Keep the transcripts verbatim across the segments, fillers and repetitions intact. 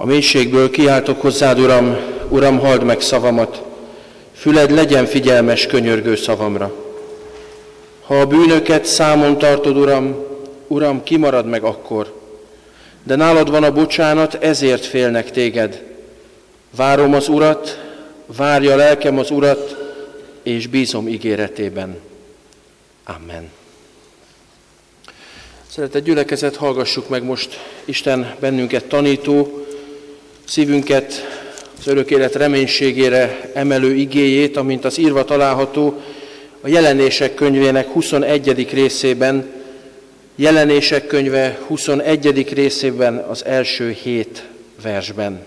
mélységből kiáltok hozzád, Uram, Uram, halld meg szavamat, füled legyen figyelmes könyörgő szavamra. Ha a bűnöket számon tartod, Uram, Uram, kimarad meg akkor, de nálad van a bocsánat, ezért félnek téged. Várom az Urat, várja lelkem az Urat, és bízom ígéretében. Amen. Szeretett gyülekezet, hallgassuk meg most Isten bennünket tanító, szívünket az örök élet reménységére emelő igéjét, amint az írva található a Jelenések könyvének huszonegyedik részében, Jelenések könyve huszonegyedik részében az első hét versben.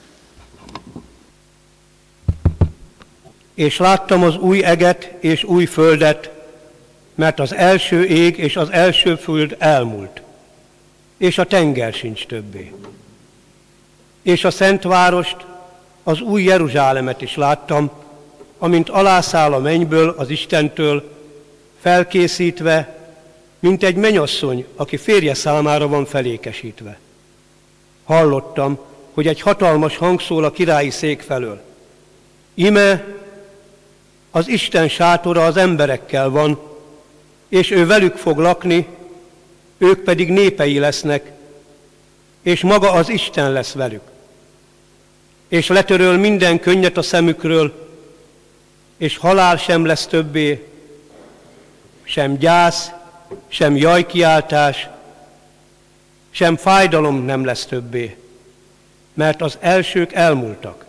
És láttam az új eget és új földet, mert az első ég és az első föld elmúlt, és a tenger sincs többé. És a szent várost, az új Jeruzsálemet is láttam, amint alászáll a mennyből az Istentől, felkészítve, mint egy mennyasszony, aki férje számára van felékesítve. Hallottam, hogy egy hatalmas hang szól a királyi szék felől. Íme, az Isten sátora az emberekkel van, és ő velük fog lakni, ők pedig népei lesznek, és maga az Isten lesz velük. És letöröl minden könnyet a szemükről, és halál sem lesz többé, sem gyász, sem jajkiáltás, sem fájdalom nem lesz többé, mert az elsők elmúltak.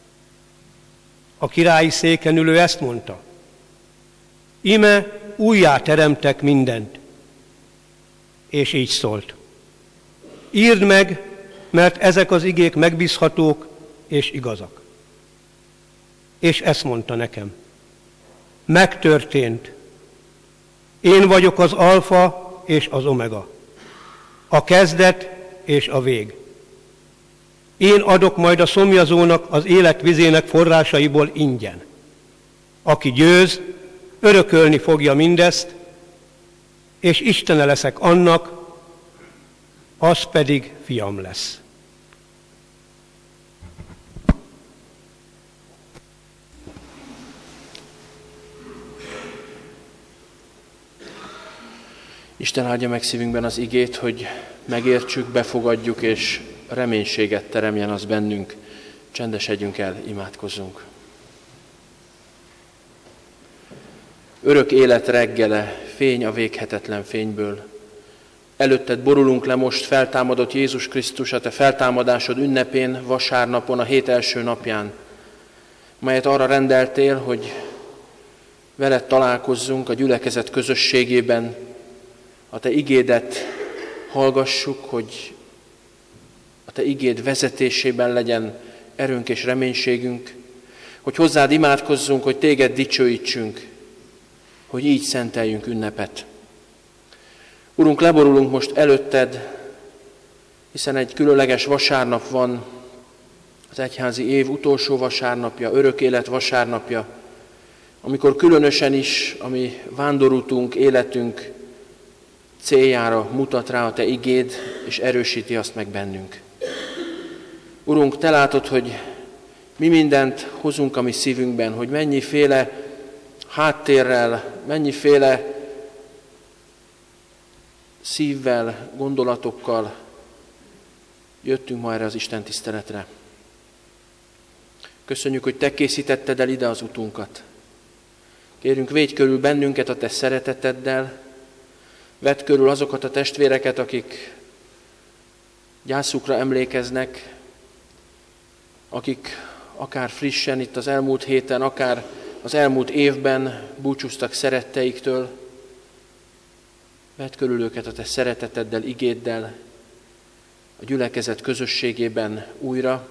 A királyi széken ülő ezt mondta: íme újjá teremtek mindent. És így szólt: írd meg, mert ezek az igék megbízhatók és igazak. És ezt mondta nekem: megtörtént. Én vagyok az alfa és az omega, a kezdet és a vég. Én adok majd a szomjazónak az élet vizének forrásaiból ingyen. Aki győz, örökölni fogja mindezt, és Istene leszek annak, az pedig fiam lesz. Isten áldja meg szívünkben az igét, hogy megértsük, befogadjuk, és reménységet teremjen az bennünk. Csendesedjünk el, imádkozzunk. Örök élet reggele, fény a véghetetlen fényből. Előtted borulunk le most, feltámadott Jézus Krisztus, a te feltámadásod ünnepén, vasárnapon, a hét első napján, melyet arra rendeltél, hogy veled találkozzunk a gyülekezet közösségében, a te igédet hallgassuk, hogy a te igéd vezetésében legyen erőnk és reménységünk, hogy hozzád imádkozzunk, hogy téged dicsőítsünk, hogy így szenteljünk ünnepet. Urunk, leborulunk most előtted, hiszen egy különleges vasárnap van, az egyházi év utolsó vasárnapja, örök élet vasárnapja, amikor különösen is a mi vándorútunk, életünk céljára mutat rá a te igéd, és erősíti azt meg bennünk. Urunk, te látod, hogy mi mindent hozunk a mi szívünkben, hogy mennyiféle háttérrel, mennyiféle szívvel, gondolatokkal jöttünk ma erre az Isten tiszteletre. Köszönjük, hogy te készítetted el ide az utunkat. Kérünk, védj körül bennünket a te szereteteddel, vedd körül azokat a testvéreket, akik gyászukra emlékeznek, akik akár frissen itt az elmúlt héten, akár az elmúlt évben búcsúztak szeretteiktől. Vedd körül őket a te szereteteddel, igéddel, a gyülekezet közösségében újra.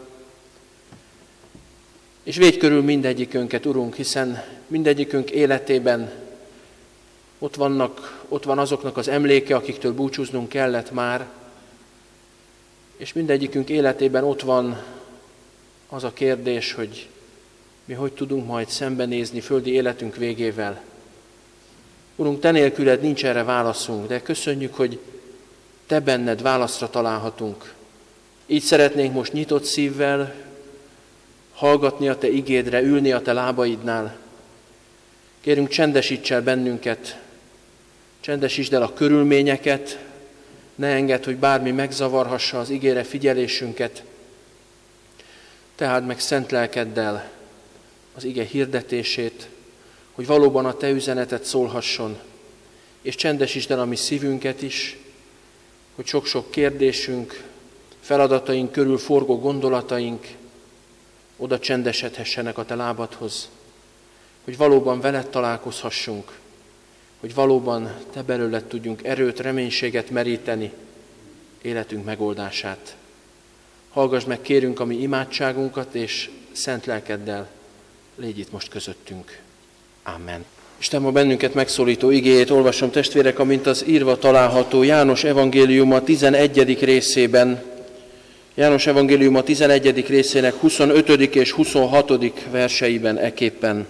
És védj körül mindegyikünket, Urunk, hiszen mindegyikünk életében ott vannak, ott van azoknak az emléke, akiktől búcsúznunk kellett már, és mindegyikünk életében ott van az a kérdés, hogy mi hogy tudunk majd szembenézni földi életünk végével. Urunk, te nélküled nincs erre válaszunk, de köszönjük, hogy te benned válaszra találhatunk. Így szeretnénk most nyitott szívvel hallgatni a Te igédre, ülni a Te lábaidnál. Kérünk, csendesíts el bennünket, csendesítsd el a körülményeket, ne engedd, hogy bármi megzavarhassa az igére figyelésünket. Te áld meg szent lelkeddel az ige hirdetését, hogy valóban a Te üzenetet szólhasson, és csendesítsd el a mi szívünket is, hogy sok-sok kérdésünk, feladataink körül forgó gondolataink oda csendesedhessenek a Te lábadhoz, hogy valóban veled találkozhassunk, hogy valóban Te belőled tudjunk erőt, reménységet meríteni, életünk megoldását. Hallgass meg, kérünk, a mi imádságunkat, és szent lelkeddel légy itt most közöttünk. Amen. Isten ma bennünket megszólító igéjét olvasom, testvérek, amint az írva található János evangéliuma tizenegyedik részében, János evangéliuma tizenegyedik részének huszonötödik és huszonhatodik verseiben eképpen.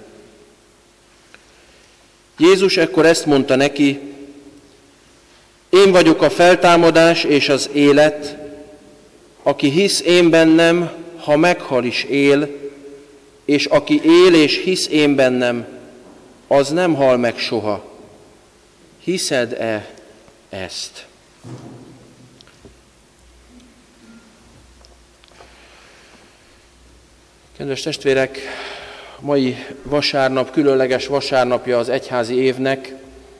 Jézus ekkor ezt mondta neki: én vagyok a feltámadás és az élet, aki hisz én bennem, ha meghal is él, és aki él és hisz én bennem, az nem hal meg soha. Hiszed-e ezt? Kedves testvérek, mai vasárnap különleges vasárnapja az egyházi évnek,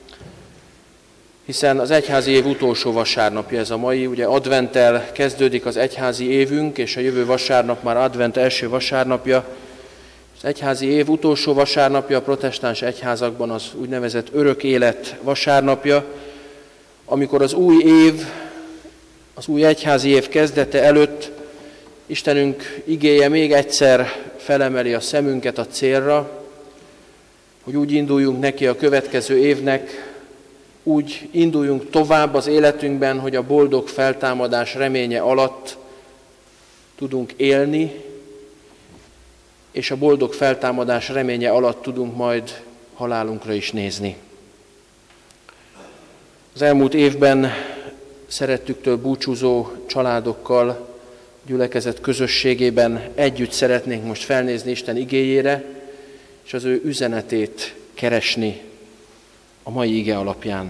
hiszen az egyházi év utolsó vasárnapja ez a mai, ugye adventtel kezdődik az egyházi évünk, és a jövő vasárnap már advent első vasárnapja. Az egyházi év utolsó vasárnapja a protestáns egyházakban az úgynevezett örök élet vasárnapja, amikor az új év, az új egyházi év kezdete előtt Istenünk igéje még egyszer felemeli a szemünket a célra, hogy úgy induljunk neki a következő évnek, úgy induljunk tovább az életünkben, hogy a boldog feltámadás reménye alatt tudunk élni, és a boldog feltámadás reménye alatt tudunk majd halálunkra is nézni. Az elmúlt évben szerettüktől búcsúzó családokkal, gyülekezet közösségében együtt szeretnénk most felnézni Isten igéjére, és az ő üzenetét keresni a mai ige alapján.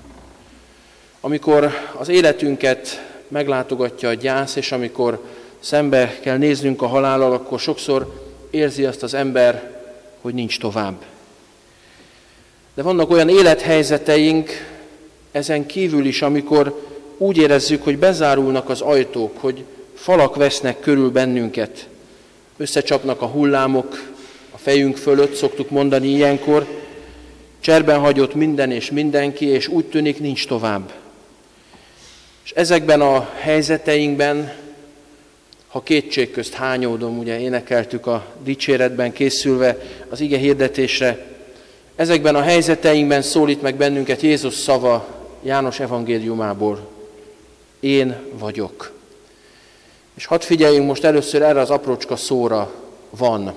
Amikor az életünket meglátogatja a gyász, és amikor szembe kell néznünk a halállal, akkor sokszor érzi azt az ember, hogy nincs tovább. De vannak olyan élethelyzeteink ezen kívül is, amikor úgy érezzük, hogy bezárulnak az ajtók, hogy falak vesznek körül bennünket, összecsapnak a hullámok a fejünk fölött, szoktuk mondani ilyenkor, cserben hagyott minden és mindenki, és úgy tűnik, nincs tovább. És ezekben a helyzeteinkben, ha kétség közt hányódom, ugye énekeltük a dicséretben készülve az ige hirdetésre, ezekben a helyzeteinkben szólít meg bennünket Jézus szava János evangéliumából: én vagyok. És hadd figyeljünk most először erre az aprócska szóra: van.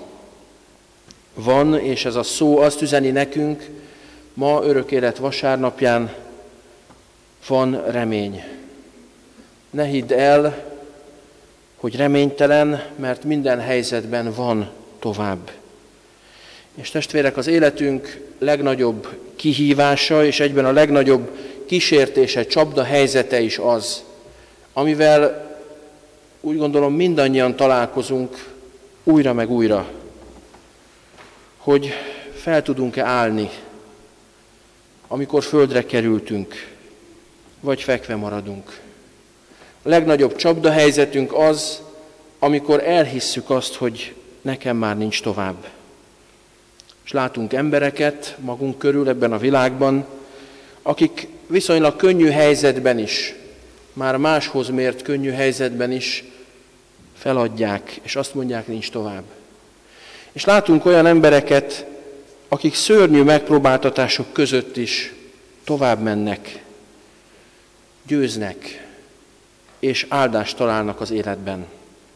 Van, és ez a szó azt üzeni nekünk, ma örök élet vasárnapján, van remény. Ne hidd el, hogy reménytelen, mert minden helyzetben van tovább. És testvérek, az életünk legnagyobb kihívása, és egyben a legnagyobb kísértése, csapda helyzete is az, amivel úgy gondolom mindannyian találkozunk újra meg újra, hogy fel tudunk-e állni, amikor földre kerültünk, vagy fekve maradunk. A legnagyobb csapdahelyzetünk az, amikor elhisszük azt, hogy nekem már nincs tovább. És látunk embereket magunk körül ebben a világban, akik viszonylag könnyű helyzetben is, már máshoz mért könnyű helyzetben is feladják, és azt mondják, nincs tovább. És látunk olyan embereket, akik szörnyű megpróbáltatások között is tovább mennek, győznek, és áldást találnak az életben.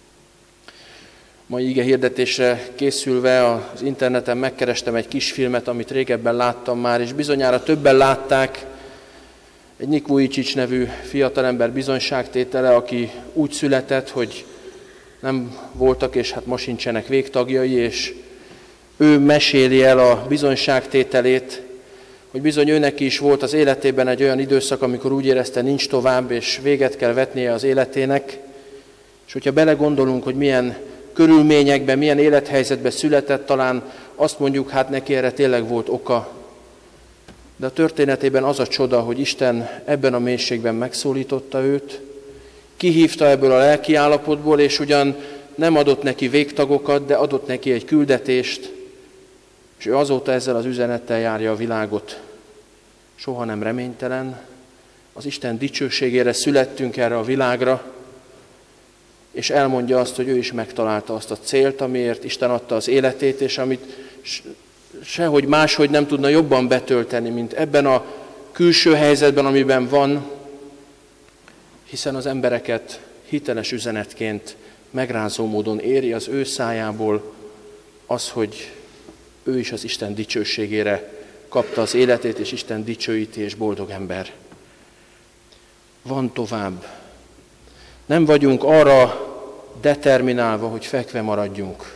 Mai ige hirdetésre készülve az interneten megkerestem egy kis filmet, amit régebben láttam már, és bizonyára többen látták. egy Nik Vujicic nevű fiatalember bizonyságtétele, aki úgy született, hogy nem voltak, és hát ma sincsenek végtagjai, és ő meséli el a bizonyságtételét, hogy bizony őnek is volt az életében egy olyan időszak, amikor úgy érezte, nincs tovább, és véget kell vetnie az életének. És hogyha belegondolunk, hogy milyen körülményekben, milyen élethelyzetben született, talán azt mondjuk, hát neki erre tényleg volt oka. De a történetében az a csoda, hogy Isten ebben a mélységben megszólította őt, kihívta ebből a lelki állapotból, és ugyan nem adott neki végtagokat, de adott neki egy küldetést, és ő azóta ezzel az üzenettel járja a világot. Soha nem reménytelen, az Isten dicsőségére születtünk erre a világra, és elmondja azt, hogy ő is megtalálta azt a célt, amiért Isten adta az életét, és amit sehogy máshogy nem tudna jobban betölteni, mint ebben a külső helyzetben, amiben van, hiszen az embereket hiteles üzenetként megrázó módon éri az ő szájából az, hogy ő is az Isten dicsőségére kapta az életét, és Isten dicsőíti, és boldog ember. Van tovább. Nem vagyunk arra determinálva, hogy fekve maradjunk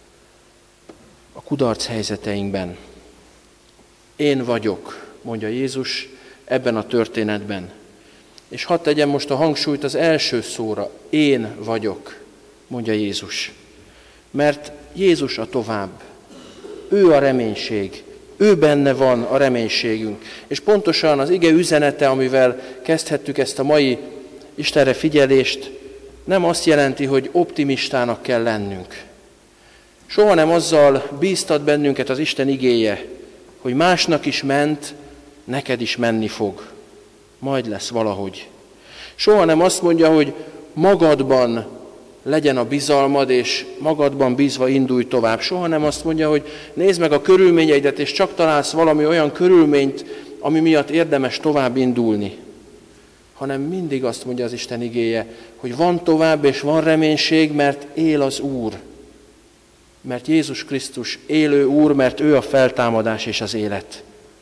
a kudarc helyzeteinkben. Én vagyok, mondja Jézus ebben a történetben. És hadd tegyem most a hangsúlyt az első szóra. Én vagyok, mondja Jézus. Mert Jézus a tovább. Ő a reménység. Ő benne van a reménységünk. És pontosan az ige üzenete, amivel kezdhettük ezt a mai Istenre figyelést, nem azt jelenti, hogy optimistának kell lennünk. Soha nem azzal bíztat bennünket az Isten igéje, hogy másnak is ment, neked is menni fog. Majd lesz valahogy. Soha nem azt mondja, hogy magadban legyen a bizalmad, és magadban bízva indulj tovább. Soha nem azt mondja, hogy nézd meg a körülményeidet, és csak találsz valami olyan körülményt, ami miatt érdemes tovább indulni. Hanem mindig azt mondja az Isten igéje, hogy van tovább, és van reménység, mert él az Úr. Mert Jézus Krisztus élő Úr, mert ő a feltámadás és az élet.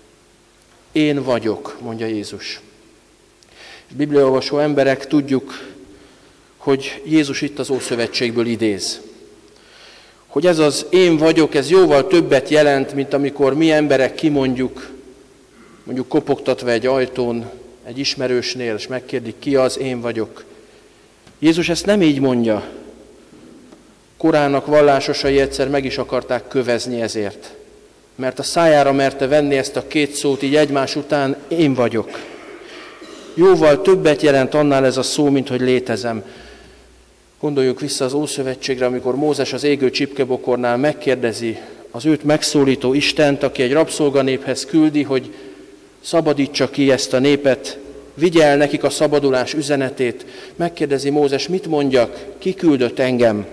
Én vagyok, mondja Jézus. Bibliaolvasó emberek, tudjuk, hogy Jézus itt az Ószövetségből idéz. Hogy ez az én vagyok, ez jóval többet jelent, mint amikor mi emberek kimondjuk, mondjuk kopogtatva egy ajtón, egy ismerősnél, és megkérdik, ki az, én vagyok. Jézus ezt nem így mondja. Korának vallásosai egyszer meg is akarták kövezni ezért. Mert a szájára merte venni ezt a két szót így egymás után, én vagyok. Jóval többet jelent annál ez a szó, mint hogy létezem. Gondoljuk vissza az Ószövetségre, amikor Mózes az égő csipkebokornál megkérdezi az őt megszólító Istent, aki egy rabszolganéphez küldi, hogy szabadítsa ki ezt a népet, vigye el nekik a szabadulás üzenetét. Megkérdezi Mózes, mit mondjak, ki küldött engem?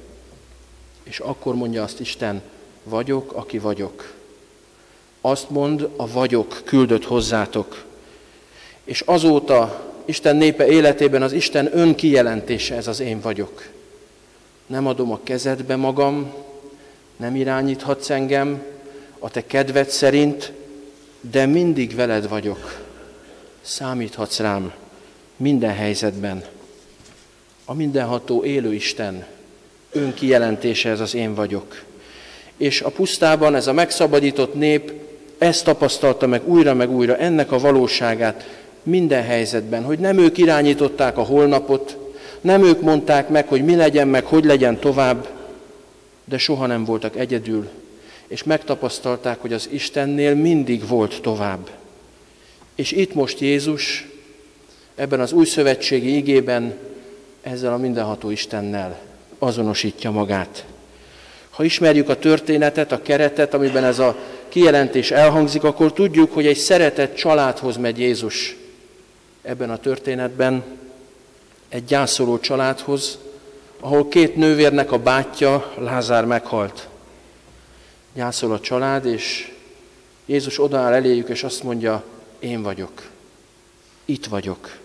És akkor mondja azt Isten, vagyok, aki vagyok. Azt mond, a vagyok küldött hozzátok. És azóta Isten népe életében az Isten önkijelentése, ez az én vagyok. Nem adom a kezedbe magam, nem irányíthatsz engem a te kedved szerint, de mindig veled vagyok. Számíthatsz rám minden helyzetben. A mindenható élő Isten önkijelentése, ez az én vagyok. És a pusztában ez a megszabadított nép ezt tapasztalta meg újra meg újra, ennek a valóságát minden helyzetben, hogy nem ők irányították a holnapot, nem ők mondták meg, hogy mi legyen, meg hogy legyen tovább, de soha nem voltak egyedül, és megtapasztalták, hogy az Istennél mindig volt tovább. És itt most Jézus ebben az új szövetségi igében ezzel a mindenható Istennel azonosítja magát. Ha ismerjük a történetet, a keretet, amiben ez a kijelentés elhangzik, akkor tudjuk, hogy egy szeretett családhoz megy Jézus ebben a történetben, egy gyászoló családhoz, ahol két nővérnek a bátyja, Lázár meghalt. Gyászol a család, és Jézus odaáll eléjük, és azt mondja, én vagyok, itt vagyok.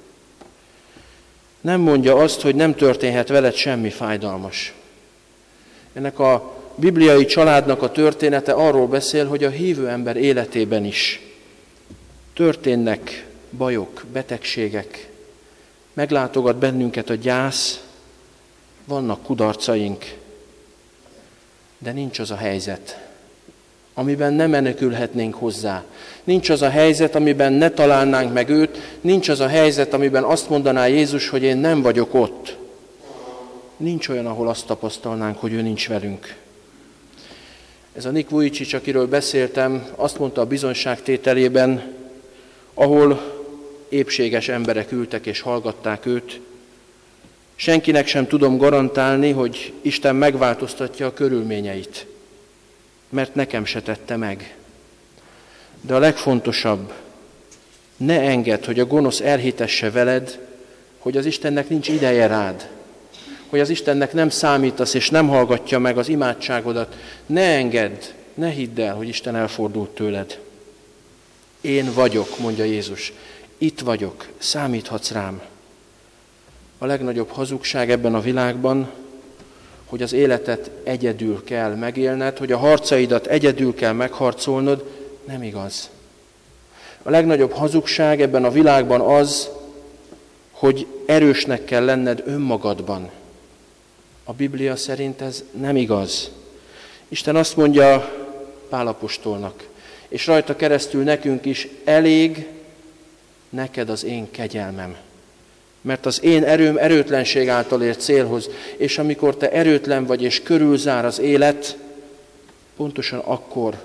Nem mondja azt, hogy nem történhet veled semmi fájdalmas. Ennek a bibliai családnak a története arról beszél, hogy a hívő ember életében is történnek bajok, betegségek, meglátogat bennünket a gyász, vannak kudarcaink, de nincs az a helyzet, amiben nem menekülhetnénk hozzá. Nincs az a helyzet, amiben ne találnánk meg őt, nincs az a helyzet, amiben azt mondaná Jézus, hogy én nem vagyok ott. Nincs olyan, ahol azt tapasztalnánk, hogy ő nincs velünk. Ez a Nick Vujicic, akiről beszéltem, azt mondta a bizonyságtételében, ahol épséges emberek ültek és hallgatták őt, senkinek sem tudom garantálni, hogy Isten megváltoztatja a körülményeit, mert nekem se tette meg. De a legfontosabb, ne engedd, hogy a gonosz elhitesse veled, hogy az Istennek nincs ideje rád, hogy az Istennek nem számítasz és nem hallgatja meg az imádságodat. Ne engedd, ne hidd el, hogy Isten elfordult tőled. Én vagyok, mondja Jézus, itt vagyok, számíthatsz rám. A legnagyobb hazugság ebben a világban, hogy az életet egyedül kell megélned, hogy a harcaidat egyedül kell megharcolnod, nem igaz. A legnagyobb hazugság ebben a világban az, hogy erősnek kell lenned önmagadban. A Biblia szerint ez nem igaz. Isten azt mondja Pál apostolnak, és rajta keresztül nekünk is, elég neked az én kegyelmem. Mert az én erőm erőtlenség által ér célhoz, és amikor te erőtlen vagy és körülzár az élet, pontosan akkor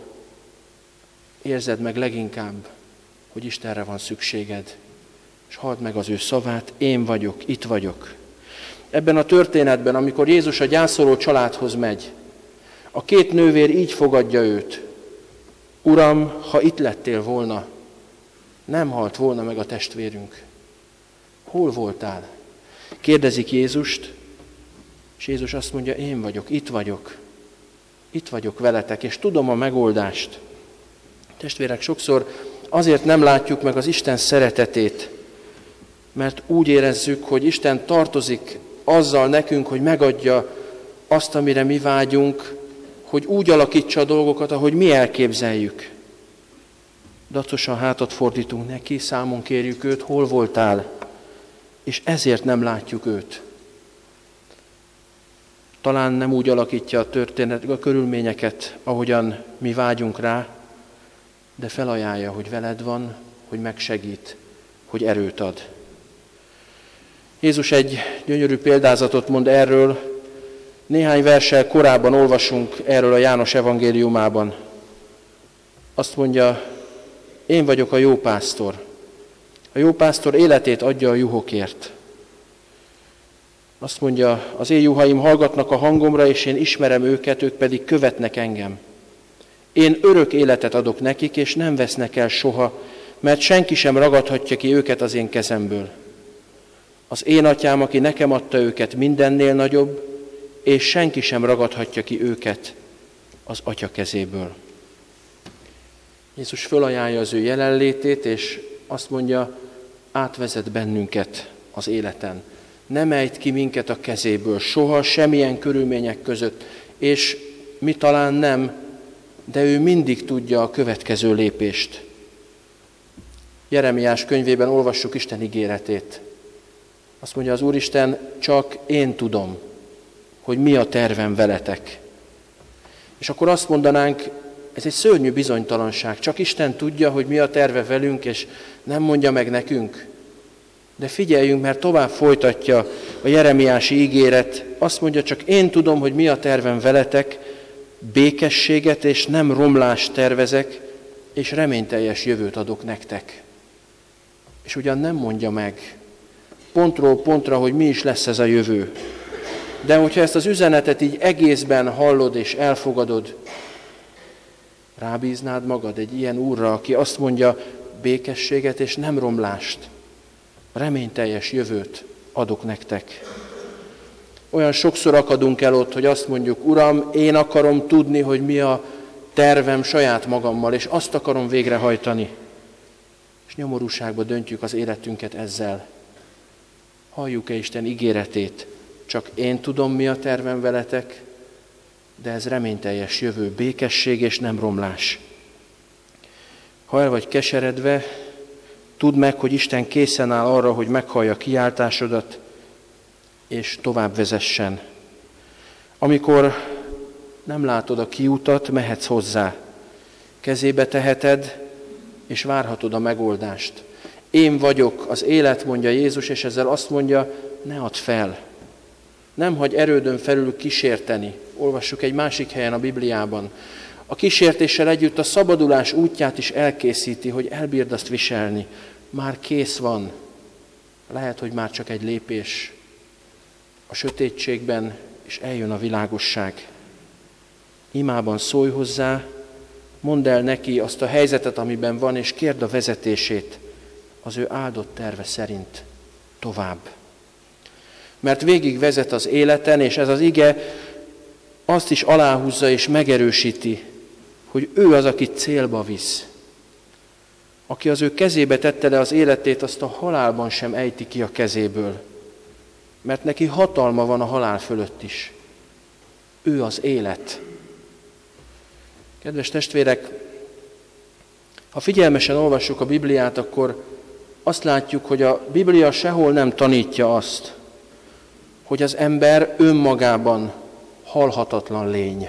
érzed meg leginkább, hogy Istenre van szükséged. És halld meg az ő szavát, én vagyok, itt vagyok. Ebben a történetben, amikor Jézus a gyászoló családhoz megy, a két nővér így fogadja őt. Uram, ha itt lettél volna, nem halt volna meg a testvérünk. Hol voltál? Kérdezik Jézust, és Jézus azt mondja, én vagyok, itt vagyok. Itt vagyok veletek, és tudom a megoldást. Testvérek, sokszor azért nem látjuk meg az Isten szeretetét, mert úgy érezzük, hogy Isten tartozik azzal nekünk, hogy megadja azt, amire mi vágyunk, hogy úgy alakítsa a dolgokat, ahogy mi elképzeljük. Dacosan hátat fordítunk neki, számon kérjük őt, hol voltál, és ezért nem látjuk őt. Talán nem úgy alakítja a történet, a körülményeket, ahogyan mi vágyunk rá, de felajánlja, hogy veled van, hogy megsegít, hogy erőt ad. Jézus egy gyönyörű példázatot mond erről, néhány verssel korábban olvasunk erről a János evangéliumában. Azt mondja, én vagyok a jó pásztor. A jó pásztor életét adja a juhokért. Azt mondja, az én juhaim hallgatnak a hangomra, és én ismerem őket, ők pedig követnek engem. Én örök életet adok nekik, és nem vesznek el soha, mert senki sem ragadhatja ki őket az én kezemből. Az én atyám, aki nekem adta őket, mindennél nagyobb, és senki sem ragadhatja ki őket az atya kezéből. Jézus fölajánlja az ő jelenlétét, és azt mondja, átvezet bennünket az életen. Nem ejt ki minket a kezéből, soha, semmilyen körülmények között, és mi talán nem, de ő mindig tudja a következő lépést. Jeremiás könyvében olvassuk Isten ígéretét. Azt mondja az Úristen, csak én tudom, hogy mi a tervem veletek. És akkor azt mondanánk, ez egy szörnyű bizonytalanság. Csak Isten tudja, hogy mi a terve velünk, és nem mondja meg nekünk. De figyeljünk, mert tovább folytatja a jeremiási ígéret. Azt mondja, csak én tudom, hogy mi a tervem veletek, békességet és nem romlást tervezek, és reményteljes jövőt adok nektek. És ugyan nem mondja meg pontról pontra, hogy mi is lesz ez a jövő. De hogyha ezt az üzenetet így egészben hallod és elfogadod, rábíznád magad egy ilyen úrra, aki azt mondja, békességet és nem romlást, reményteljes jövőt adok nektek. Olyan sokszor akadunk el ott, hogy azt mondjuk, Uram, én akarom tudni, hogy mi a tervem saját magammal, és azt akarom végrehajtani. És nyomorúságba döntjük az életünket ezzel. Halljuk-e Isten ígéretét? Csak én tudom, mi a tervem veletek, de ez reményteljes jövő, békesség és nem romlás. Ha el vagy keseredve, Tudd meg, hogy Isten készen áll arra, hogy meghallja kiáltásodat, és tovább vezessen. Amikor nem látod a kiutat, mehetsz hozzá. Kezébe teheted, és várhatod a megoldást. Én vagyok az élet, mondja Jézus, és ezzel azt mondja, ne add fel. Nem hagyj erődön felül kísérteni. Olvassuk egy másik helyen a Bibliában. A kísértéssel együtt a szabadulás útját is elkészíti, hogy elbírd azt viselni. Már kész van. Lehet, hogy már csak egy lépés a sötétségben, és eljön a világosság. Imában szólj hozzá, mondd el neki azt a helyzetet, amiben van, és kérd a vezetését az ő áldott terve szerint tovább. Mert végig vezet az életen, és ez az ige azt is aláhúzza és megerősíti, hogy ő az, aki célba visz. Aki az ő kezébe tette le az életét, azt a halálban sem ejti ki a kezéből. Mert neki hatalma van a halál fölött is. Ő az élet. Kedves testvérek, ha figyelmesen olvassuk a Bibliát, akkor azt látjuk, hogy a Biblia sehol nem tanítja azt, hogy az ember önmagában halhatatlan lény.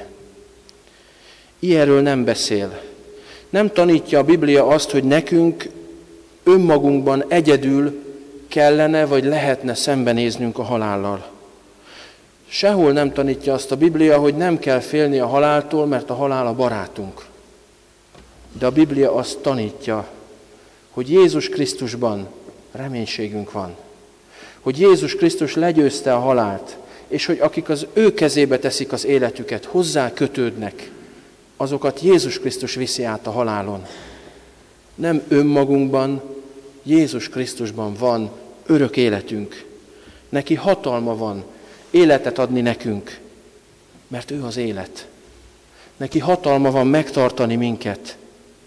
Ilyenről nem beszél. Nem tanítja a Biblia azt, hogy nekünk önmagunkban egyedül kellene vagy lehetne szembenéznünk a halállal. Sehol nem tanítja azt a Biblia, hogy nem kell félni a haláltól, mert a halál a barátunk. De a Biblia azt tanítja, hogy Jézus Krisztusban reménységünk van. Hogy Jézus Krisztus legyőzte a halált, és hogy akik az ő kezébe teszik az életüket, hozzá kötődnek, azokat Jézus Krisztus viszi át a halálon. Nem önmagunkban, Jézus Krisztusban van örök életünk. Neki hatalma van életet adni nekünk, mert ő az élet. Neki hatalma van megtartani minket.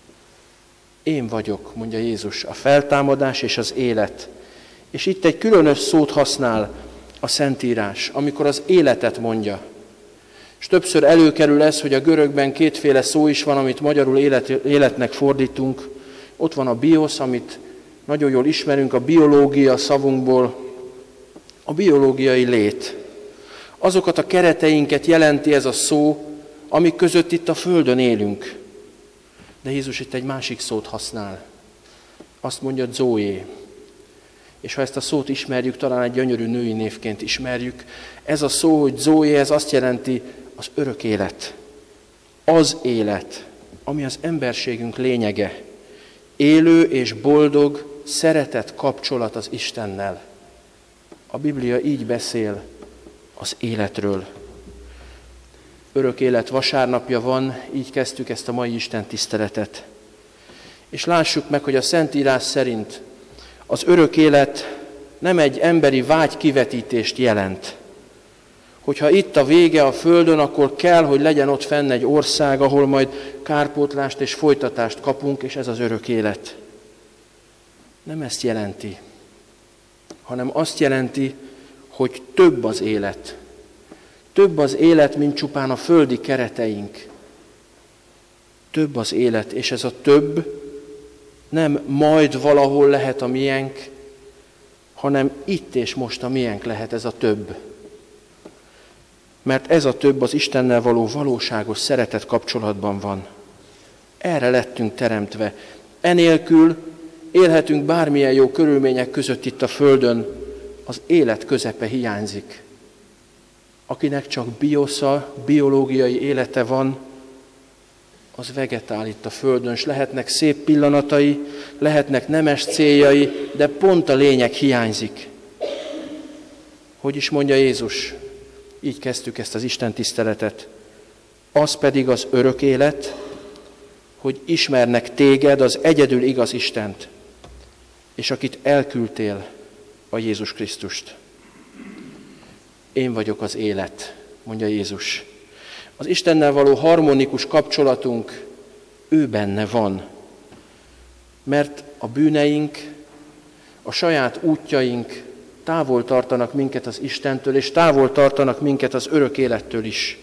Én vagyok, mondja Jézus, a feltámadás és az élet. És itt egy különös szót használ a Szentírás, amikor az életet mondja. És többször előkerül ez, hogy a görögben kétféle szó is van, amit magyarul élet, életnek fordítunk. Ott van a biosz, amit nagyon jól ismerünk a biológia szavunkból, a biológiai lét. Azokat a kereteinket jelenti ez a szó, amik között itt a Földön élünk. De Jézus itt egy másik szót használ. Azt mondja, Zoé. És ha ezt a szót ismerjük, talán egy gyönyörű női névként ismerjük, ez a szó, hogy Zoé, ez azt jelenti az örök élet. Az élet, ami az emberségünk lényege. Élő és boldog, szeretett kapcsolat az Istennel. A Biblia így beszél az életről. Örök élet vasárnapja van, így kezdtük ezt a mai Isten tiszteletet. És lássuk meg, hogy a Szentírás szerint az örök élet nem egy emberi vágy kivetítést jelent. Hogyha itt a vége a Földön, akkor kell, hogy legyen ott fenn egy ország, ahol majd kárpótlást és folytatást kapunk, és ez az örök élet. Nem ezt jelenti, hanem azt jelenti, hogy több az élet. Több az élet, mint csupán a földi kereteink. Több az élet, és ez a több nem majd valahol lehet a miénk, hanem itt és most a miénk lehet ez a több. Mert ez a több az Istennel való valóságos szeretet kapcsolatban van. Erre lettünk teremtve. Enélkül élhetünk bármilyen jó körülmények között itt a Földön, az élet közepe hiányzik. Akinek csak biosza, biológiai élete van, az vegetál itt a Földön, és lehetnek szép pillanatai, lehetnek nemes céljai, de pont a lényeg hiányzik. Hogy is mondja Jézus? Így kezdtük ezt az Isten tiszteletet. Az pedig az örök élet, hogy ismernek téged, az egyedül igaz Istent, és akit elküldtél, a Jézus Krisztust. Én vagyok az élet, mondja Jézus. Az Istennel való harmonikus kapcsolatunk ő benne van, mert a bűneink, a saját útjaink távol tartanak minket az Istentől, és távol tartanak minket az örök élettől is.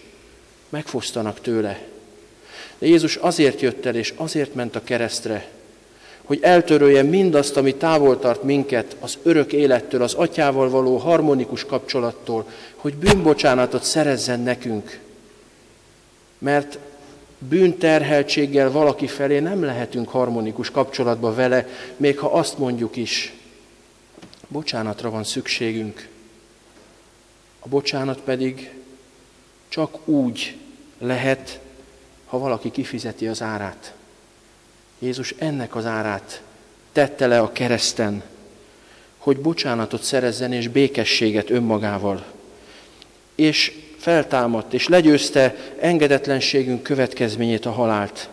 Megfosztanak tőle. De Jézus azért jött el, és azért ment a keresztre, hogy eltörölje mindazt, ami távol tart minket az örök élettől, az Atyával való harmonikus kapcsolattól, hogy bűnbocsánatot szerezzen nekünk. Mert bűnterheltséggel valaki felé nem lehetünk harmonikus kapcsolatba vele, még ha azt mondjuk is. Bocsánatra van szükségünk. A bocsánat pedig csak úgy lehet, ha valaki kifizeti az árát. Jézus ennek az árát tette le a kereszten, hogy bocsánatot szerezzen és békességet önmagával. És feltámadt, és legyőzte engedetlenségünk következményét, a halált.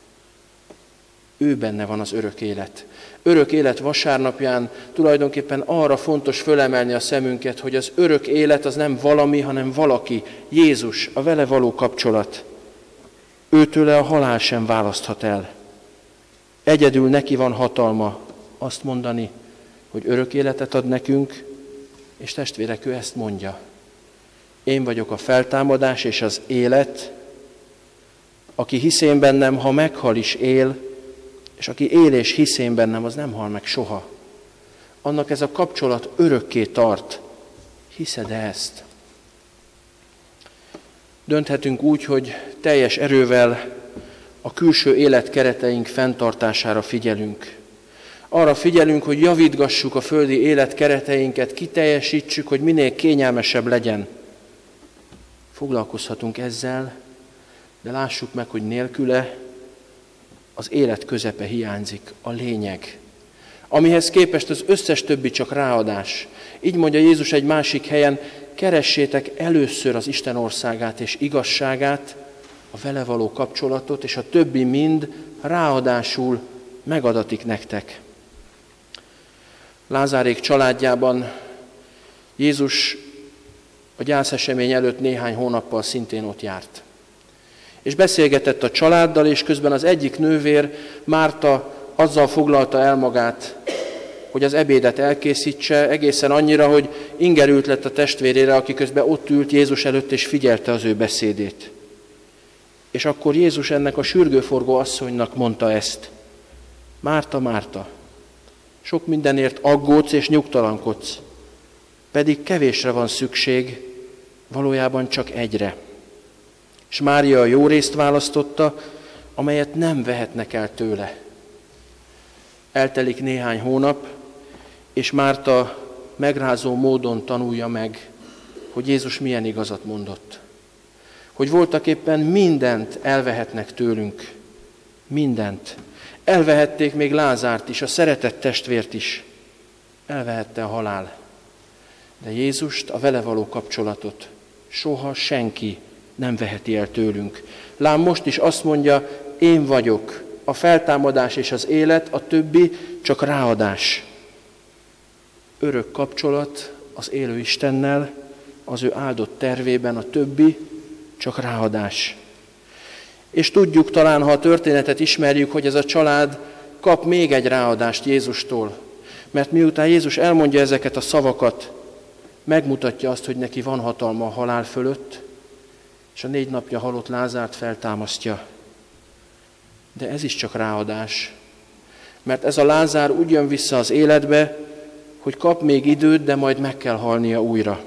Ő benne van az örök élet. Örök élet vasárnapján tulajdonképpen arra fontos fölemelni a szemünket, hogy az örök élet az nem valami, hanem valaki, Jézus, a vele való kapcsolat. Őtőle a halál sem választhat el. Egyedül neki van hatalma azt mondani, hogy örök életet ad nekünk, és testvérek, ő ezt mondja. Én vagyok a feltámadás és az élet, aki hisz én bennem, ha meghal is él, és aki él és hisz én bennem, az nem hal meg soha. Annak ez a kapcsolat örökké tart. Hiszed-e ezt? Dönthetünk úgy, hogy teljes erővel a külső élet kereteink fenntartására figyelünk. Arra figyelünk, hogy javítgassuk a földi élet kereteinket, kiteljesítsük, hogy minél kényelmesebb legyen. Foglalkozhatunk ezzel, de lássuk meg, hogy nélküle az élet közepe hiányzik, a lényeg. Amihez képest az összes többi csak ráadás. Így mondja Jézus egy másik helyen, keressétek először az Isten országát és igazságát, a vele való kapcsolatot, és a többi mind ráadásul megadatik nektek. Lázárék családjában Jézus a gyászesemény előtt néhány hónappal szintén ott járt. És beszélgetett a családdal, és közben az egyik nővér, Márta, azzal foglalta el magát, hogy az ebédet elkészítse, egészen annyira, hogy ingerült lett a testvérére, aki közben ott ült Jézus előtt, és figyelte az ő beszédét. És akkor Jézus ennek a sürgőforgó asszonynak mondta ezt. Márta, Márta, sok mindenért aggódsz és nyugtalankodsz, pedig kevésre van szükség, valójában csak egyre. És Mária a jó részt választotta, amelyet nem vehetnek el tőle. Eltelik néhány hónap, és Márta megrázó módon tanulja meg, hogy Jézus milyen igazat mondott. Hogy voltaképpen mindent elvehetnek tőlünk. Mindent. Elvehették még Lázárt is, a szeretett testvért is. Elvehette a halál. De Jézust, a vele való kapcsolatot soha senki nem veheti el tőlünk. Lám most is azt mondja, én vagyok, a feltámadás és az élet, a többi csak ráadás. Örök kapcsolat az élő Istennel, az ő áldott tervében, a többi csak ráadás. És tudjuk talán, ha a történetet ismerjük, hogy ez a család kap még egy ráadást Jézustól. Mert miután Jézus elmondja ezeket a szavakat, megmutatja azt, hogy neki van hatalma a halál fölött, és a négy napja halott Lázárt feltámasztja. De ez is csak ráadás, mert ez a Lázár úgy jön vissza az életbe, hogy kap még időt, de majd meg kell halnia újra.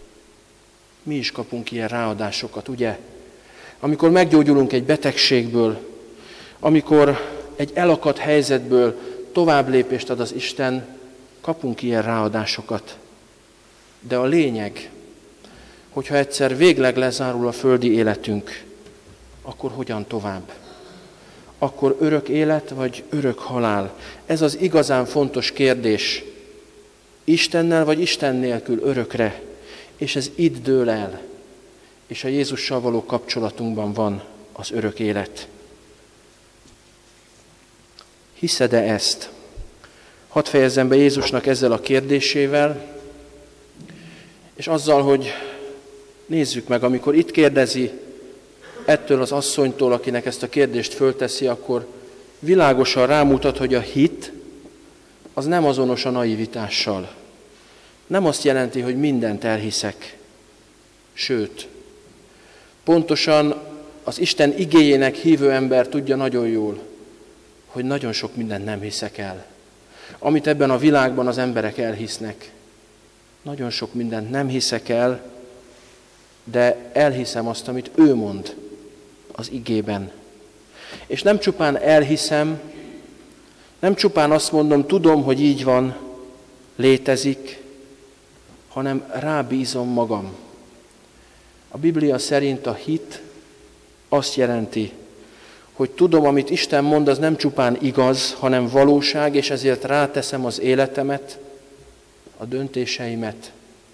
Mi is kapunk ilyen ráadásokat, ugye? Amikor meggyógyulunk egy betegségből, amikor egy elakadt helyzetből tovább lépést ad az Isten, kapunk ilyen ráadásokat. De a lényeg, hogyha egyszer végleg lezárul a földi életünk, akkor hogyan tovább? Akkor örök élet, vagy örök halál? Ez az igazán fontos kérdés. Istennel, vagy Isten nélkül örökre? És ez itt dől el. És a Jézussal való kapcsolatunkban van az örök élet. Hiszed-e ezt? Hadd fejezzem be Jézusnak ezzel a kérdésével, és azzal, hogy nézzük meg, amikor itt kérdezi ettől az asszonytól, akinek ezt a kérdést fölteszi, akkor világosan rámutat, hogy a hit az nem azonos a naivitással. Nem azt jelenti, hogy mindent elhiszek. Sőt, pontosan az Isten igéjének hívő ember tudja nagyon jól, hogy nagyon sok mindent nem hiszek el. Amit ebben a világban az emberek elhisznek. Nagyon sok mindent nem hiszek el, de elhiszem azt, amit ő mond az igében. És nem csupán elhiszem, nem csupán azt mondom, tudom, hogy így van, létezik, hanem rábízom magam. A Biblia szerint a hit azt jelenti, hogy tudom, amit Isten mond, az nem csupán igaz, hanem valóság, és ezért ráteszem az életemet, a döntéseimet,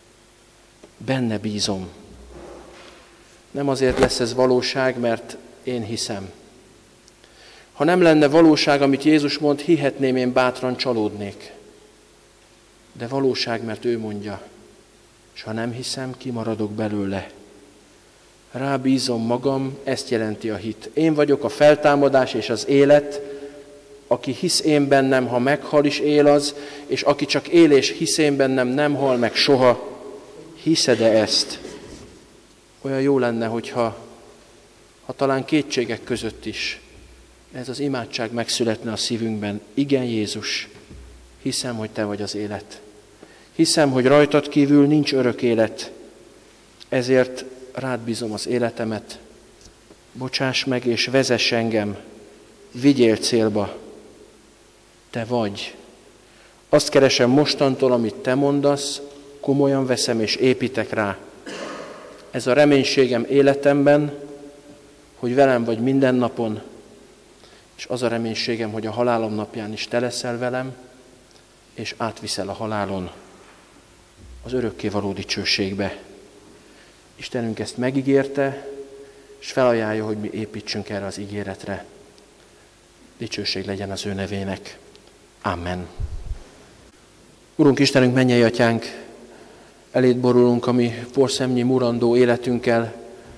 benne bízom. Nem azért lesz ez valóság, mert én hiszem. Ha nem lenne valóság, amit Jézus mond, hihetném, én bátran csalódnék. De valóság, mert ő mondja. És ha nem hiszem, kimaradok belőle. Rábízom magam, ezt jelenti a hit. Én vagyok a feltámadás és az élet, aki hisz én bennem, ha meghal is él az, és aki csak él és hisz én bennem, nem hal meg soha. Hiszed-e ezt? Olyan jó lenne, hogyha ha talán kétségek között is ez az imádság megszületne a szívünkben. Igen, Jézus, hiszem, hogy te vagy az élet. Hiszem, hogy rajtad kívül nincs örök élet. Ezért rád bízom az életemet. Bocsáss meg és vezess engem. Vigyél célba. Te vagy. Azt keresem mostantól, amit te mondasz, komolyan veszem és építek rá. Ez a reménységem életemben, hogy velem vagy minden napon, és az a reménységem, hogy a halálom napján is te leszel velem, és átviszel a halálon az örökkévaló dicsőségbe. Istenünk ezt megígérte, és felajánlja, hogy mi építsünk erre az ígéretre. Dicsőség legyen az ő nevének. Amen. Urunk Istenünk, mennyei Atyánk, eléd borulunk a mi porszemnyi murandó életünkkel.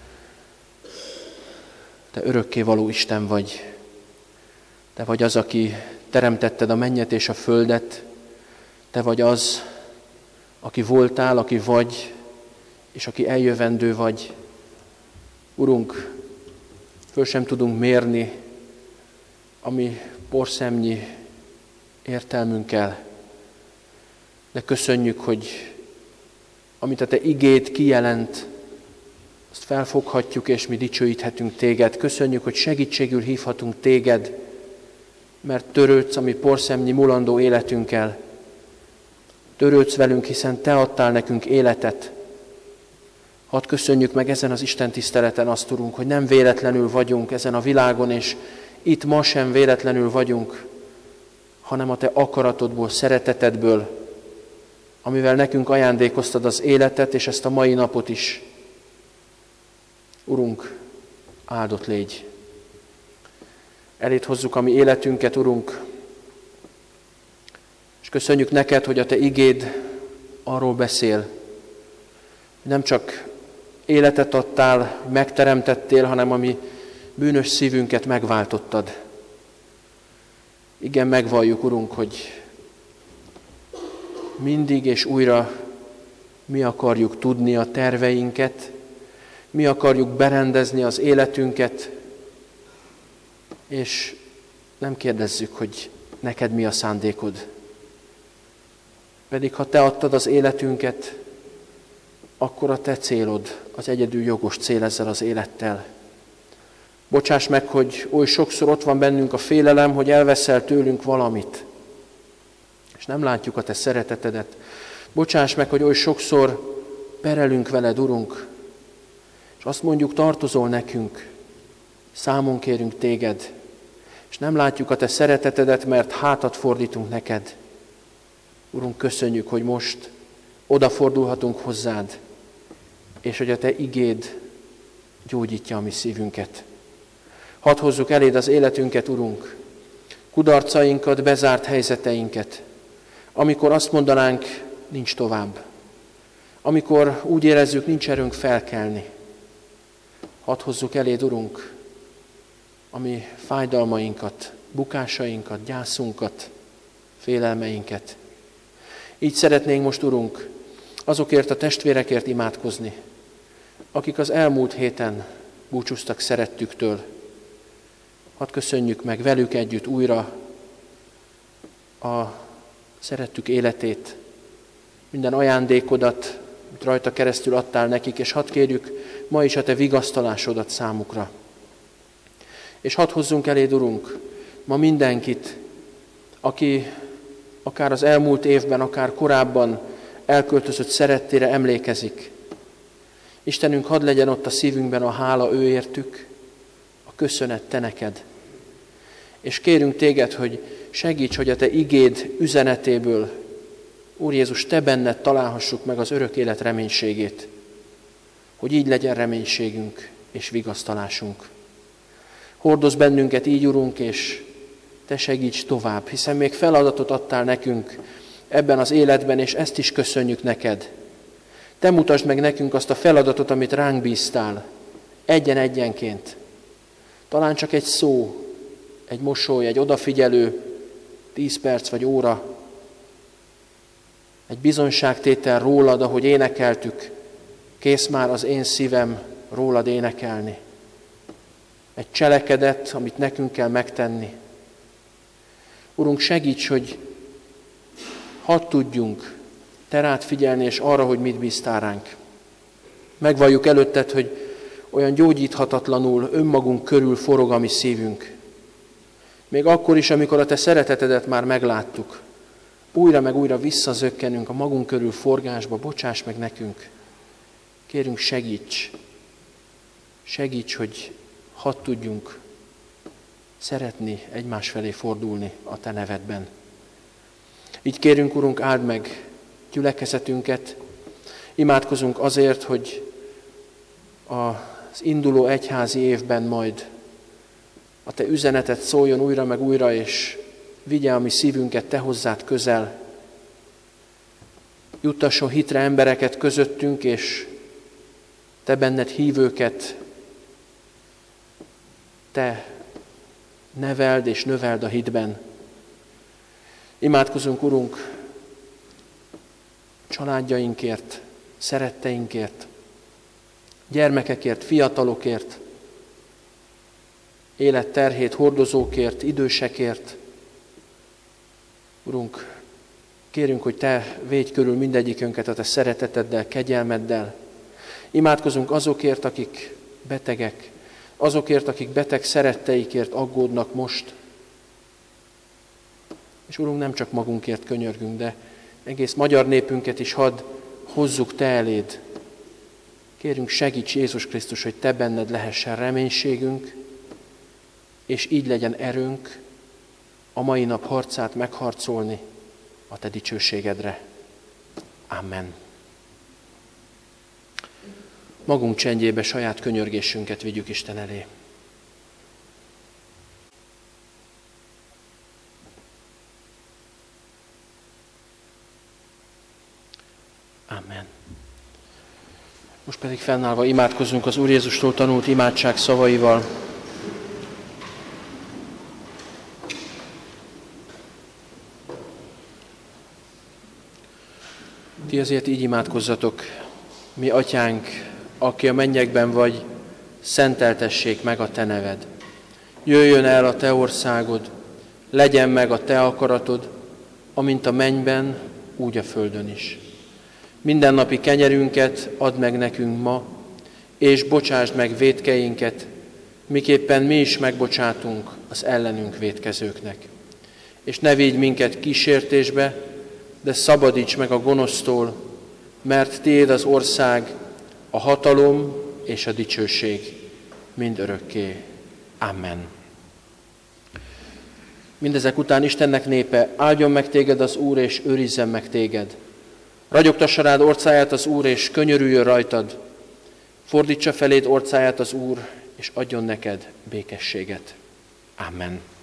Te örökkévaló Isten vagy. Te vagy az, aki teremtetted a mennyet és a földet. Te vagy az, aki voltál, aki vagy, és aki eljövendő vagy. Urunk, föl sem tudunk mérni a mi porszemnyi értelmünkkel, de köszönjük, hogy amit a te igéd kijelent, azt felfoghatjuk, és mi dicsőíthetünk téged. Köszönjük, hogy segítségül hívhatunk téged, mert törődsz a mi porszemnyi mulandó életünkkel. Törődsz velünk, hiszen te adtál nekünk életet. Hadd köszönjük meg ezen az Isten tiszteleten azt, Urunk, hogy nem véletlenül vagyunk ezen a világon, és itt ma sem véletlenül vagyunk, hanem a te akaratodból, szeretetedből, amivel nekünk ajándékoztad az életet, és ezt a mai napot is. Urunk, áldott légy. Eléd hozzuk a mi életünket, Urunk, és köszönjük neked, hogy a te igéd arról beszél, hogy nem csak életet adtál, megteremtettél, hanem a mi bűnös szívünket megváltottad. Igen, megvalljuk, Urunk, hogy mindig és újra mi akarjuk tudni a terveinket, mi akarjuk berendezni az életünket, és nem kérdezzük, hogy neked mi a szándékod. Pedig ha te adtad az életünket, akkor a te célod az egyedül jogos cél ezzel az élettel. Bocsáss meg, hogy oly sokszor ott van bennünk a félelem, hogy elveszel tőlünk valamit, és nem látjuk a te szeretetedet. Bocsáss meg, hogy oly sokszor perelünk veled, Urunk, és azt mondjuk, tartozol nekünk, számon kérünk téged, és nem látjuk a te szeretetedet, mert hátat fordítunk neked. Urunk, köszönjük, hogy most odafordulhatunk hozzád, és hogy a te igéd gyógyítja a mi szívünket. Hadd hozzuk eléd az életünket, Urunk, kudarcainkat, bezárt helyzeteinket, amikor azt mondanánk, nincs tovább. Amikor úgy érezzük, nincs erőnk felkelni. Hadd hozzuk eléd, Urunk, a mi fájdalmainkat, bukásainkat, gyászunkat, félelmeinket. Így szeretnénk most, Urunk, azokért a testvérekért imádkozni, akik az elmúlt héten búcsúztak szerettüktől. Hadd köszönjük meg velük együtt újra a szerettük életét, minden ajándékodat, amit rajta keresztül adtál nekik, és hadd kérjük ma is a te vigasztalásodat számukra. És hadd hozzunk eléd, Urunk, ma mindenkit, aki akár az elmúlt évben, akár korábban elköltözött szerettére emlékezik. Istenünk, hadd legyen ott a szívünkben a hála őértük, a köszönet te neked. És kérünk téged, hogy segíts, hogy a te igéd üzenetéből, Úr Jézus, te benned találhassuk meg az örök élet reménységét, hogy így legyen reménységünk és vigasztalásunk. Hordozz bennünket így, Urunk, és te segíts tovább, hiszen még feladatot adtál nekünk ebben az életben, és ezt is köszönjük neked. Te mutasd meg nekünk azt a feladatot, amit ránk bíztál, egyen-egyenként. Talán csak egy szó, egy mosoly, egy odafigyelő, tíz perc vagy óra, egy bizonyságtétel rólad, ahogy énekeltük, kész már az én szívem rólad énekelni. Egy cselekedet, amit nekünk kell megtenni. Urunk, segíts, hogy hadd tudjunk te rád figyelni, és arra, hogy mit bíztál ránk. Megvalljuk előtted, hogy olyan gyógyíthatatlanul önmagunk körül forog a mi szívünk. Még akkor is, amikor a te szeretetedet már megláttuk, újra meg újra visszazökkenünk a magunk körül forgásba, bocsáss meg nekünk. Kérünk, segíts, segíts, hogy hadd tudjunk szeretni, egymás felé fordulni a te nevedben. Így kérünk, Urunk, áld meg gyülekezetünket, imádkozunk azért, hogy az induló egyházi évben majd a te üzenetet szóljon újra meg újra, és vigye a mi szívünket te hozzád közel. Juttasson hitre embereket közöttünk, és te benned hívőket te neveld és növeld a hitben. Imádkozunk, Urunk, családjainkért, szeretteinkért, gyermekekért, fiatalokért, életterhét hordozókért, idősekért. Urunk, kérünk, hogy te védj körül mindegyikünket a te szereteteddel, kegyelmeddel. Imádkozunk azokért, akik betegek, azokért, akik beteg szeretteikért aggódnak most. És Urunk, nem csak magunkért könyörgünk, de egész magyar népünket is hadd hozzuk te eléd. Kérünk, segíts, Jézus Krisztus, hogy te benned lehessen reménységünk, és így legyen erőnk a mai nap harcát megharcolni a te dicsőségedre. Amen. Magunk csendjébe saját könyörgésünket vigyük Isten elé. Amen. Most pedig fennállva imádkozzunk az Úr Jézustól tanult imádság szavaival. Ti azért így imádkozzatok: mi atyánk, aki a mennyekben vagy, szenteltessék meg a te neved. Jöjjön el a te országod, legyen meg a te akaratod, amint a mennyben, úgy a földön is. Mindennapi kenyerünket add meg nekünk ma, és bocsásd meg vétkeinket, miképpen mi is megbocsátunk az ellenünk vétkezőknek. És ne védj minket kísértésbe, de szabadíts meg a gonosztól, mert tiéd az ország, a hatalom és a dicsőség mind örökké. Amen. Mindezek után Istennek népe, áldjon meg téged az Úr, és őrizzen meg téged. Ragyogtassa rád orcáját az Úr, és könyörüljön rajtad. Fordítsa feléd orcáját az Úr, és adjon neked békességet. Amen.